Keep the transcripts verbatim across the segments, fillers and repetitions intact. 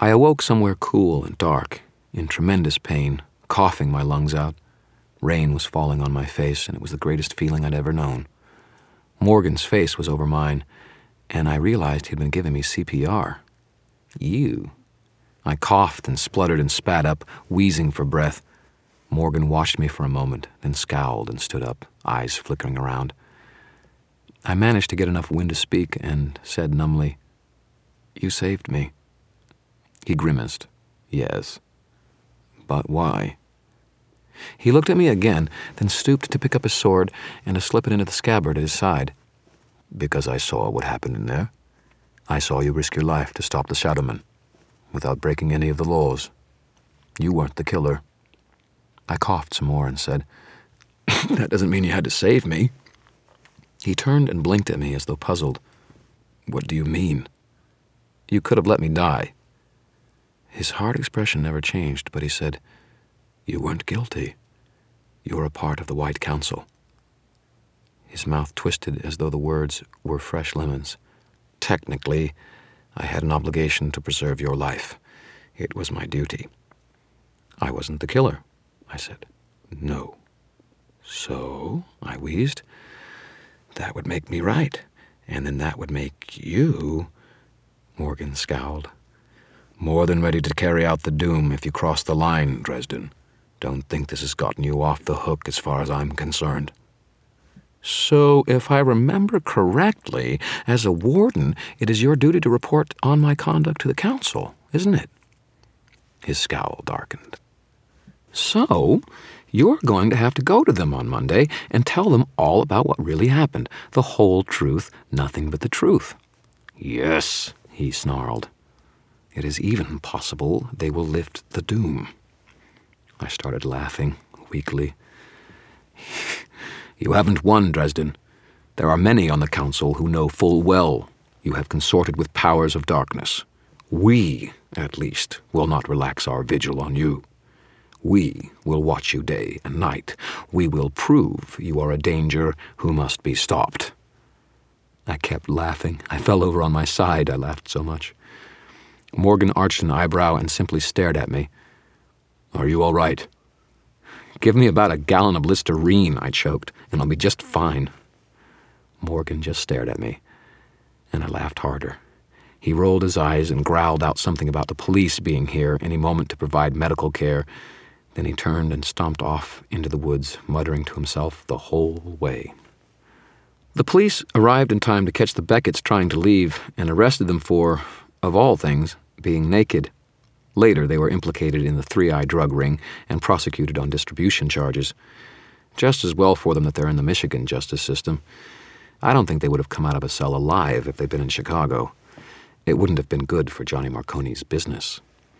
I awoke somewhere cool and dark, in tremendous pain, coughing my lungs out. Rain was falling on my face, and it was the greatest feeling I'd ever known. Morgan's face was over mine, and I realized he'd been giving me C P R. You. I coughed and spluttered and spat up, wheezing for breath. Morgan watched me for a moment, then scowled and stood up, eyes flickering around. I managed to get enough wind to speak and said numbly, "You saved me." He grimaced. "Yes. But why?" He looked at me again, then stooped to pick up his sword and to slip it into the scabbard at his side. "Because I saw what happened in there. I saw you risk your life to stop the Shadowmen, without breaking any of the laws. You weren't the killer." I coughed some more and said, "That doesn't mean you had to save me." He turned and blinked at me as though puzzled. "What do you mean?" "You could have let me die." His hard expression never changed, but he said, "You weren't guilty. You're a part of the White Council." His mouth twisted as though the words were fresh lemons. "Technically, I had an obligation to preserve your life. It was my duty." "I wasn't the killer," I said. "No." "So," I wheezed, "that would make me right, and then that would make you—" Morgan scowled. "More than ready to carry out the doom if you cross the line, Dresden. Don't think this has gotten you off the hook as far as I'm concerned." "So, if I remember correctly, as a warden, it is your duty to report on my conduct to the council, isn't it?" His scowl darkened. "So, you're going to have to go to them on Monday and tell them all about what really happened, the whole truth, nothing but the truth." "Yes," he snarled. "It is even possible they will lift the doom." I started laughing, weakly. "You haven't won, Dresden. There are many on the council who know full well you have consorted with powers of darkness. We, at least, will not relax our vigil on you. We will watch you day and night. We will prove you are a danger who must be stopped." I kept laughing. I fell over on my side. I laughed so much. Morgan arched an eyebrow and simply stared at me. "Are you all right?" "Give me about a gallon of Listerine," I choked, "and I'll be just fine." Morgan just stared at me, and I laughed harder. He rolled his eyes and growled out something about the police being here any moment to provide medical care. Then he turned and stomped off into the woods, muttering to himself the whole way. The police arrived in time to catch the Becketts trying to leave and arrested them for, of all things, being naked. Later, they were implicated in the three-eye drug ring and prosecuted on distribution charges. Just as well for them that they're in the Michigan justice system. I don't think they would have come out of a cell alive if they'd been in Chicago. It wouldn't have been good for Johnny Marconi's business.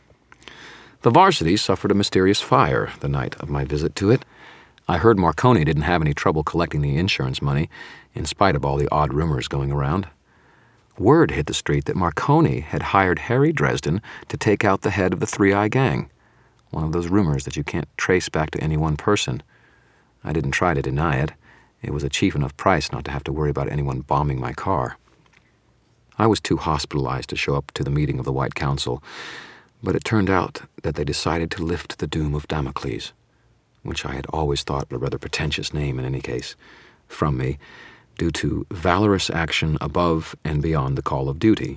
The Varsity suffered a mysterious fire the night of my visit to it. I heard Marconi didn't have any trouble collecting the insurance money, in spite of all the odd rumors going around. Word hit the street that Marconi had hired Harry Dresden to take out the head of the Three-Eye Gang, one of those rumors that you can't trace back to any one person. I didn't try to deny it. It was a cheap enough price not to have to worry about anyone bombing my car. I was too hospitalized to show up to the meeting of the White Council, but it turned out that they decided to lift the doom of Damocles, which I had always thought a rather pretentious name in any case, from me, due to valorous action above and beyond the call of duty.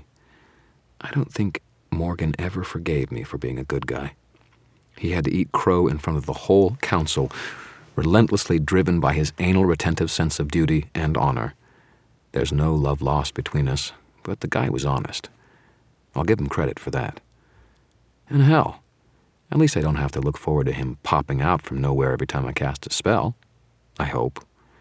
I don't think Morgan ever forgave me for being a good guy. He had to eat crow in front of the whole council, relentlessly driven by his anal retentive sense of duty and honor. There's no love lost between us, but the guy was honest. I'll give him credit for that. And hell, at least I don't have to look forward to him popping out from nowhere every time I cast a spell. I hope.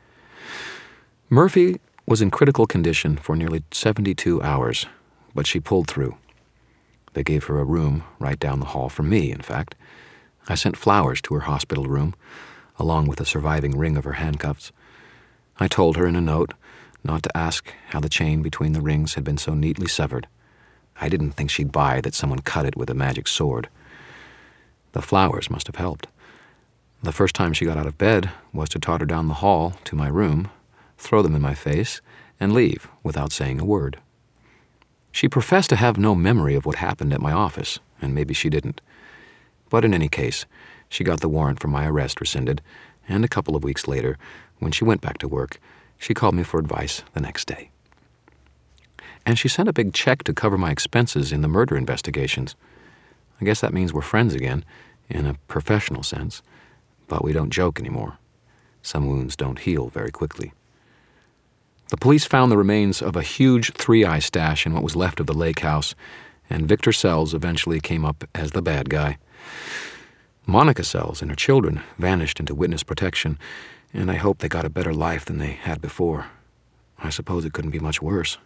Murphy was in critical condition for nearly seventy-two hours, but she pulled through. They gave her a room right down the hall from me, in fact. I sent flowers to her hospital room, along with a surviving ring of her handcuffs. I told her in a note not to ask how the chain between the rings had been so neatly severed. I didn't think she'd buy that someone cut it with a magic sword. The flowers must have helped. The first time she got out of bed was to totter down the hall to my room, throw them in my face, and leave without saying a word. She professed to have no memory of what happened at my office, and maybe she didn't. But in any case, she got the warrant for my arrest rescinded, and a couple of weeks later, when she went back to work, she called me for advice the next day. And she sent a big check to cover my expenses in the murder investigations. I guess that means we're friends again, in a professional sense, but we don't joke anymore. Some wounds don't heal very quickly. The police found the remains of a huge three-eye stash in what was left of the lake house, and Victor Sells eventually came up as the bad guy. Monica Sells and her children vanished into witness protection, and I hope they got a better life than they had before. I suppose it couldn't be much worse.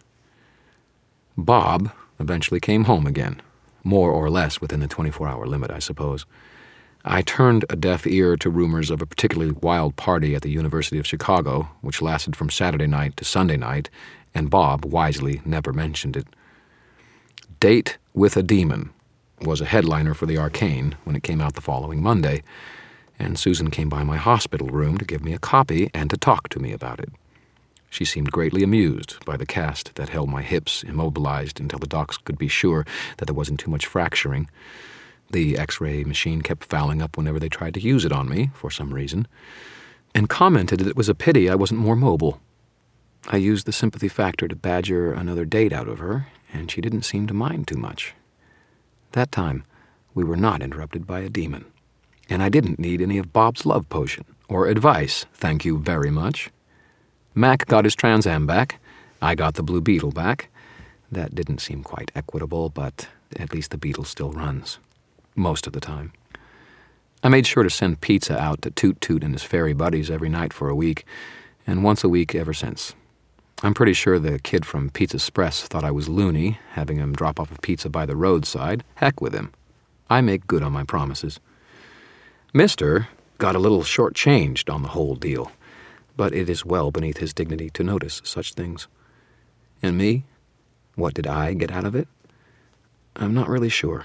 Bob eventually came home again, more or less within the twenty-four hour limit, I suppose. I turned a deaf ear to rumors of a particularly wild party at the University of Chicago, which lasted from Saturday night to Sunday night, and Bob wisely never mentioned it. Date with a Demon was a headliner for the Arcane when it came out the following Monday, and Susan came by my hospital room to give me a copy and to talk to me about it. She seemed greatly amused by the cast that held my hips immobilized until the docs could be sure that there wasn't too much fracturing. The X-ray machine kept fouling up whenever they tried to use it on me, for some reason, and commented that it was a pity I wasn't more mobile. I used the sympathy factor to badger another date out of her, and she didn't seem to mind too much. That time, we were not interrupted by a demon, and I didn't need any of Bob's love potion, or advice, thank you very much. Mac got his Trans Am back. I got the Blue Beetle back. That didn't seem quite equitable, but at least the Beetle still runs. Most of the time. I made sure to send pizza out to Toot Toot and his fairy buddies every night for a week, and once a week ever since. I'm pretty sure the kid from Pizza Express thought I was loony, having him drop off a pizza by the roadside. Heck with him. I make good on my promises. Mister got a little short-changed on the whole deal, but it is well beneath his dignity to notice such things. And me? What did I get out of it? I'm not really sure.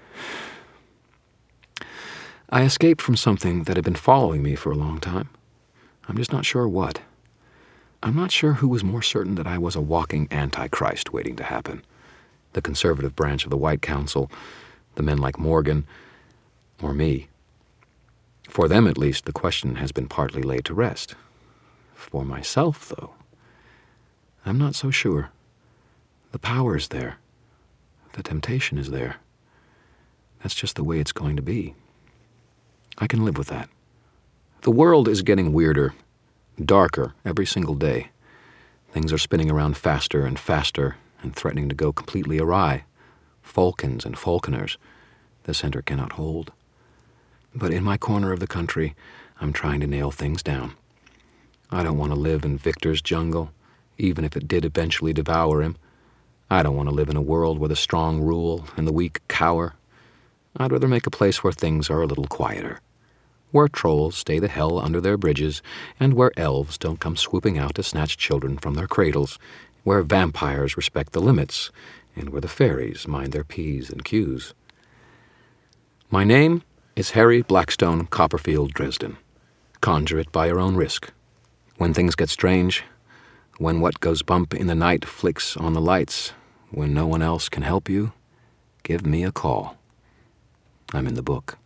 I escaped from something that had been following me for a long time. I'm just not sure what. I'm not sure who was more certain that I was a walking Antichrist waiting to happen. The conservative branch of the White Council, the men like Morgan, or me. For them, at least, the question has been partly laid to rest. For myself, though, I'm not so sure. The power is there. The temptation is there. That's just the way it's going to be. I can live with that. The world is getting weirder, darker every single day. Things are spinning around faster and faster and threatening to go completely awry. Falcons and falconers the center cannot hold. But in my corner of the country, I'm trying to nail things down. I don't want to live in Victor's jungle, even if it did eventually devour him. I don't want to live in a world where the strong rule and the weak cower. I'd rather make a place where things are a little quieter, where trolls stay the hell under their bridges, and where elves don't come swooping out to snatch children from their cradles, where vampires respect the limits, and where the fairies mind their P's and Q's. My name is Harry Blackstone Copperfield Dresden. Conjure it by your own risk. When things get strange, when what goes bump in the night flicks on the lights, when no one else can help you, give me a call. I'm in the book.